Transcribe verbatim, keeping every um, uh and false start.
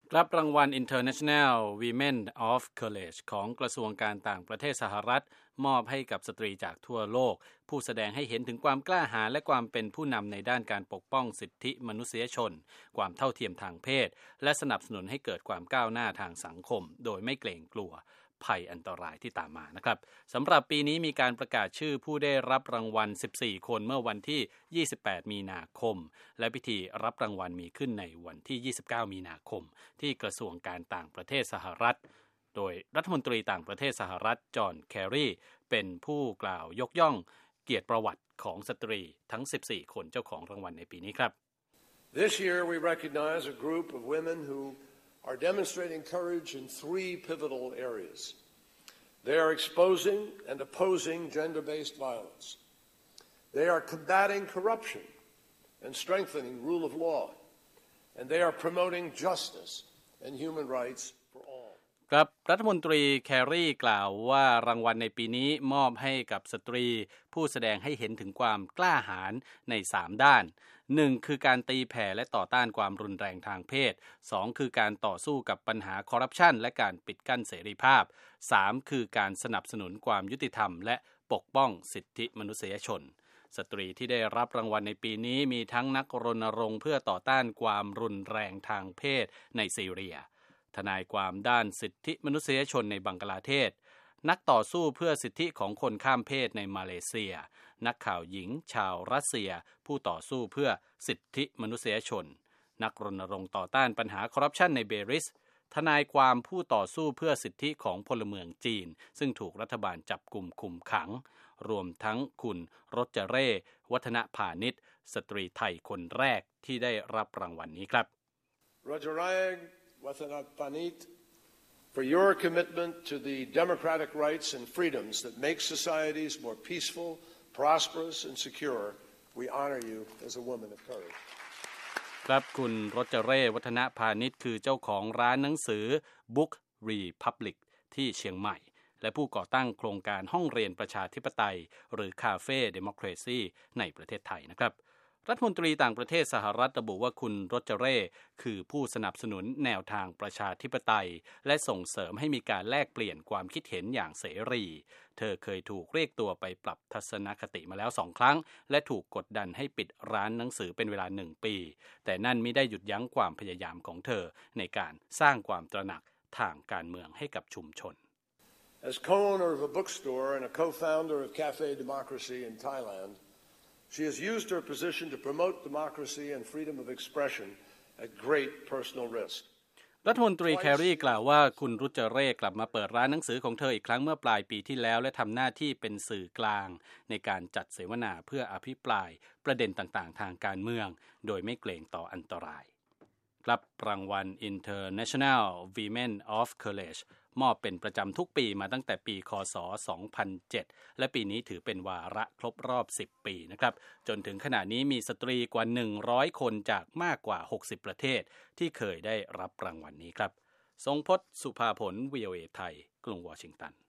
รับรางวัล International Women of Courage ของกระทรวงการต่างประเทศสหรัฐมอบให้กับสตรีจากทั่วโลกผู้แสดงให้เห็นถึงความกล้าหาญและความเป็นผู้นำในด้านการปกป้องสิทธิมนุษยชนความเท่าเทียมทางเพศและสนับสนุนให้เกิดความก้าวหน้าทางสังคมโดยไม่เกรงกลัวภัยอันตรายที่ตามมานะครับสำหรับปีนี้มีการประกาศชื่อผู้ได้รับรางวัลสิบสี่คนเมื่อวันที่ยี่สิบแปดมีนาคมและพิธีรับรางวัลมีขึ้นในวันที่ยี่สิบเก้ามีนาคมที่กระทรวงการต่างประเทศสหรัฐโดยรัฐมนตรีต่างประเทศสหรัฐจอห์นแคร์รีเป็นผู้กล่าวยกย่องเกียรติประวัติของสตรีทั้งสิบสี่คนเจ้าของรางวัลในปีนี้ครับ This year we recognize a group of women who are demonstrating courage in three pivotal areas. They are exposing and opposing gender-based violence. They are combating corruption and strengthening rule of law. And they are promoting justice and human rights for all. ครับรัฐมนตรีแคร์รีกล่าวว่ารางวัลในปีนี้มอบให้กับสตรีผู้แสดงให้เห็นถึงความกล้าหาญในสามด้านหนึ่งคือการตีแผ่และต่อต้านความรุนแรงทางเพศสองคือการต่อสู้กับปัญหาคอร์รัปชันและการปิดกั้นเสรีภาพสามคือการสนับสนุนความยุติธรรมและปกป้องสิทธิมนุษยชนสตรีที่ได้รับรางวัลในปีนี้มีทั้งนักรณรงค์เพื่อต่อต้านความรุนแรงทางเพศในซีเรียทนายความด้านสิทธิมนุษยชนในบังกลาเทศนักต่อสู้เพื่อสิทธิของคนข้ามเพศในมาเลเซียนักข่าวหญิงชาวรัสเซียผู้ต่อสู้เพื่อสิทธิมนุษยชนนักรณรงค์ต่อต้านปัญหาคอร์รัปชันในเบริสทนายความผู้ต่อสู้เพื่อสิทธิของพลเมืองจีนซึ่งถูกรัฐบาลจับกุมคุมขังรวมทั้งคุณรจเร่วัฒนพานิชสตรีไทยคนแรกที่ได้รับรางวัลนี้ครับ Rajaraye Wathanapanit for your commitment to the democratic rights and freedoms that make societies more peaceful, prosperous and secure. We honor you as a woman of courage. ครับคุณรจเร่วัฒนพานิชคือเจ้าของร้านหนังสือ Book Republic ที่เชียงใหม่และผู้ก่อตั้งโครงการห้องเรียนประชาธิปไตยหรือ Cafe Democracy ในประเทศไทยนะครับรัฐมนตรีต่างประเทศสหรัฐระบุว่าคุณรจเร่คือผู้สนับสนุนแนวทางประชาธิปไตยและส่งเสริมให้มีการแลกเปลี่ยนความคิดเห็นอย่างเสรีเธอเคยถูกเรียกตัวไปปรับทัศนคติมาแล้วสองครั้งและถูกกดดันให้ปิดร้านหนังสือเป็นเวลาหนึ่งปีแต่นั่นไม่ได้หยุดยั้งความพยายามของเธอในการสร้างความตระหนักทางการเมืองให้กับชุมชน As co-owner of a bookstore and a co-founder of Cafe Democracy in Thailand, she has used her position to promote democracy and freedom of expression at great personal risk. รัฐมนตรีแคร์รีกล่าวว่าคุณรุจเร่กลับมาเปิดร้านหนังสือของเธออีกครั้งเมื่อปลายปีที่แล้วและทำหน้าที่เป็นสื่อกลางในการจัดเสวนาเพื่ออภิปรายประเด็นต่างๆทางการเมืองโดยไม่เกรงต่ออันตรายรับรางวัล International Women of Courage มอบเป็นประจำทุกปีมาตั้งแต่ปีค.ศ. สองพันเจ็ดและปีนี้ถือเป็นวาระครบรอบสิบปีนะครับจนถึงขณะนี้มีสตรีกว่าหนึ่งร้อยคนจากมากกว่าหกสิบประเทศที่เคยได้รับรางวัลนี้ครับทรงพจน์ สุภาผล วี โอ เอ ไทยกรุงวอชิงตัน